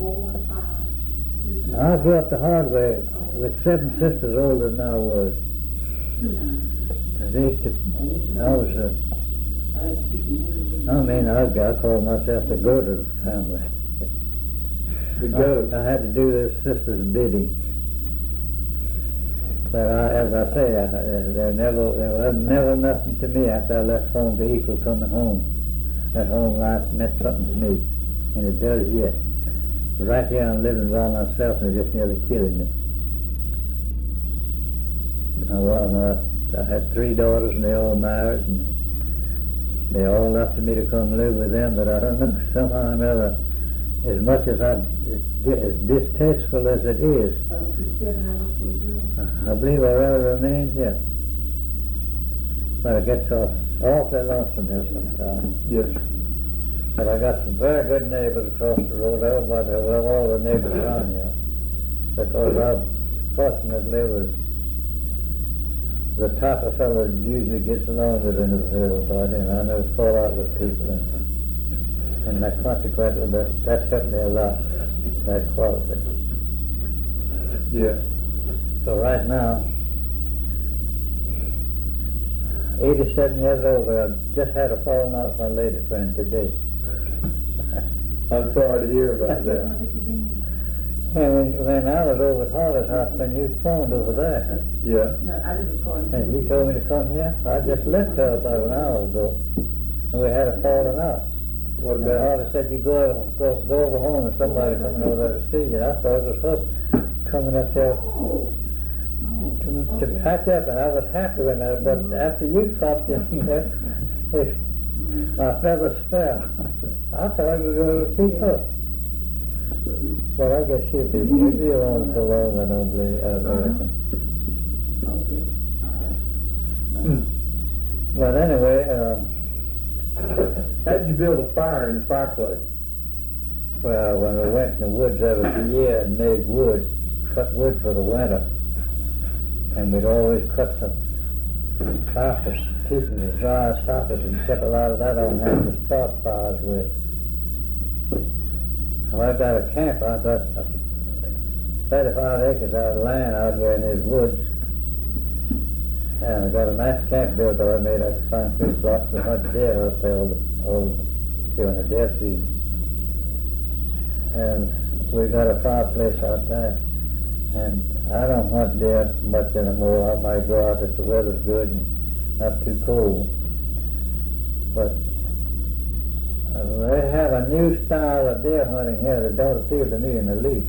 415. I grew up the hard way with 7 sisters older than I was. And they used to, I call myself the goat of the family. The goat. I had to do their sisters' bidding. But as I say, there was never nothing to me after I left home to equal coming home. That home life meant something to me, and it does yet. Right here I'm living by myself, and they're just nearly killing me. I had 3 daughters, and they all married, and they all left me to come live with them, but I don't know, somehow or another, as much as as distasteful as it is, I believe I rather remain here. But it gets awfully lonesome here sometimes. Yes. But I got some very good neighbors across the road. Everybody, well, all the neighbors around here, because I fortunately was the type of fellow that usually gets along with everybody, and I never fall out with people, and that consequently that's helped me a lot, that quality. Yeah. So right now, 87 years old, I just had a falling out with my lady friend today. I'm sorry to hear about that. And when I was over at Harvey's house, when you phoned over there, Yeah. and he told me to come here, I just left her about an hour ago, and we had a falling out. What And about? Harvey said, you go over home and somebody coming over there to see you. I thought it was her coming up there to pack up, and I was happy when that, but after you popped in there, my feathers fell. I thought it was going to be her. But I guess she'll be along so long, I don't believe, I reckon. But anyway, How did you build a fire in the fireplace? well, when we went in the woods every year and made wood, cut wood for the winter, and we'd always cut some cypress, pieces of dry cypress, and kept a lot of that on hand to start fires with. Well, I got a camp. I got 35 acres out of land out there in these woods. And I got a nice camp built that I made out of concrete blocks and hunt deer up there during the deer season. And we got a fireplace out there. And I don't hunt deer much anymore. I might go out if the weather's good and not too cold. But they have a new style of deer hunting here that don't appeal to me in the least.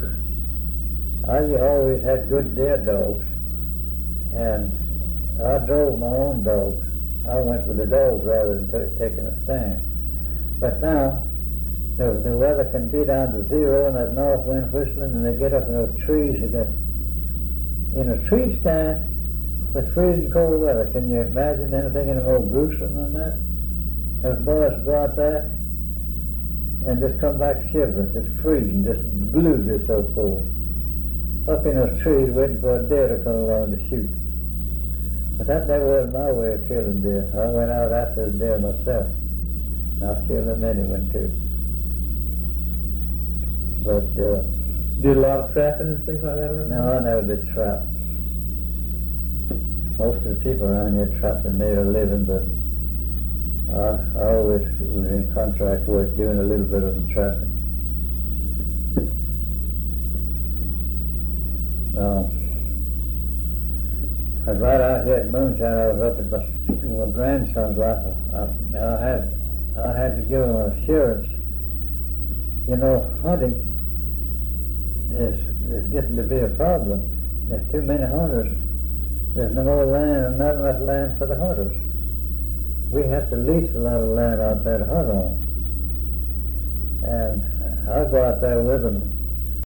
I always had good deer dogs, and I drove my own dogs. I went with the dogs rather than taking a stand. But now, the weather can be down to 0 and that north wind whistling, and they get up in those trees. They got in a tree stand with freezing cold weather. Can you imagine anything any more gruesome than that? Those boys go out there and just come back shivering, just freezing, just blue, just so cold. Up in those trees waiting for a deer to come along to shoot. But that never was my way of killing deer. I went out after the deer myself. And I killed them anyway too. But Did a lot of trapping and things like that around? no, I never did trap. Most of the people around here trapped and made a living, but I always was in contract work doing a little bit of the trapping. I was right out here at Moonshine. I was up at my grandson's life. I had to give him assurance. You know, hunting is getting to be a problem. There's too many hunters. There's no more land and not enough land for the hunters. We have to lease a lot of land out there to hunt on. And I'll go out there with them